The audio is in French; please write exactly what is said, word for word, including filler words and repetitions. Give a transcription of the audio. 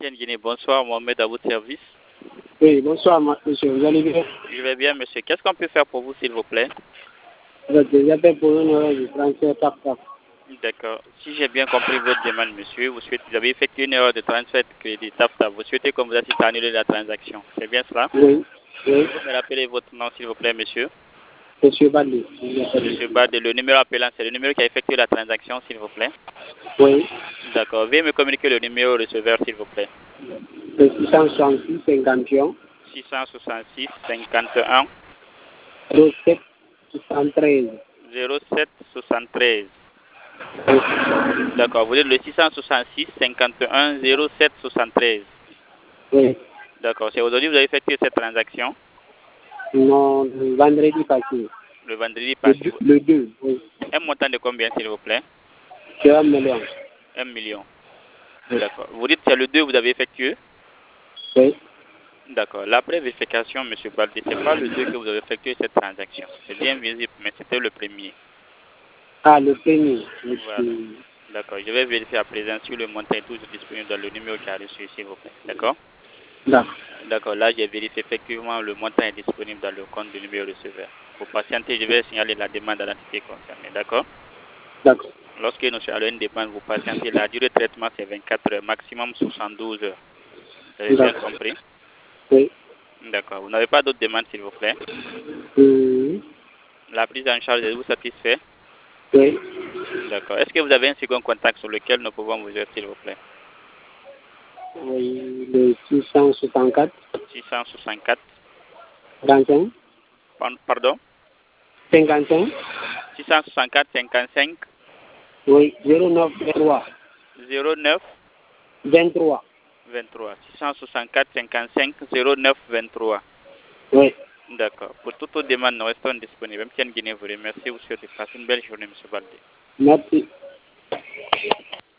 M T N Guinée, bonsoir, Mohamed à votre service. Oui, bonsoir, monsieur. Vous allez bien? Je vais bien, monsieur. Qu'est-ce qu'on peut faire pour vous, s'il vous plaît? J'appelle pour une heure de transfert T A F T A F. D'accord. Si j'ai bien compris votre demande, monsieur, vous, souhaitez, vous avez effectué une erreur de transfert de crédit T A F T A F. Vous souhaitez qu'on vous assiste à annuler la transaction. C'est bien cela? Oui. Oui. Vous me rappelez votre nom, s'il vous plaît, monsieur? Monsieur Badé. Monsieur Bade, le numéro appelant, c'est le numéro qui a effectué la transaction, s'il vous plaît? Oui. D'accord. Veuillez me communiquer le numéro receveur, s'il vous plaît. Le six cent soixante-six cinquante et un. six cent soixante-six cinquante et un. zéro sept soixante-treize. zéro sept soixante-treize. Oui. D'accord. Vous êtes le six cent soixante-six cinquante et un zéro sept soixante-treize. Oui. D'accord. C'est aujourd'hui que vous avez effectué cette transaction? Non, le vendredi passé. Le vendredi Le passé. deux, le deux, oui. Un montant de combien, s'il vous plaît? C'est un million. Un million. Oui. D'accord. Vous dites que c'est le deux que vous avez effectué? Oui. D'accord. La vérification, M. Baldé, ce n'est pas le deux que vous avez effectué cette transaction. C'est bien visible, mais c'était le premier. Ah, le premier. Oui. Voilà. D'accord. Je vais vérifier à présent si le montant est toujours disponible dans le numéro qui a reçu, s'il vous plaît. D'accord? D'accord. D'accord. Là, j'ai vérifié effectivement le montant est disponible dans le compte du numéro receveur. Pour patienter, je vais signaler la demande à l'entité concernée. D'accord? D'accord. Lorsque nous allons une demande, vous patientez. La durée de traitement, c'est vingt-quatre heures, maximum soixante-douze heures. Vous avez bien compris? Oui. D'accord. Vous n'avez pas d'autres demandes, s'il vous plaît? Oui. La prise en charge, êtes-vous satisfait? Oui. D'accord. Est-ce que vous avez un second contact sur lequel nous pouvons vous aider, s'il vous plaît? Oui, le six cent soixante-quatre. six cent soixante-quatre. cinquante-cinq. Pardon? cinquante-cinq. six cent soixante-quatre cinquante-cinq. Oui, zéro neuf vingt-trois. zéro neuf vingt-trois. vingt-trois. six cent soixante-quatre cinquante-cinq zéro neuf vingt-trois. Oui. D'accord. Pour toute autre demande, nous restons disponibles. M T N Guinée vous remercie. Vous souhaitez passer une belle journée, M. Baldé. Merci.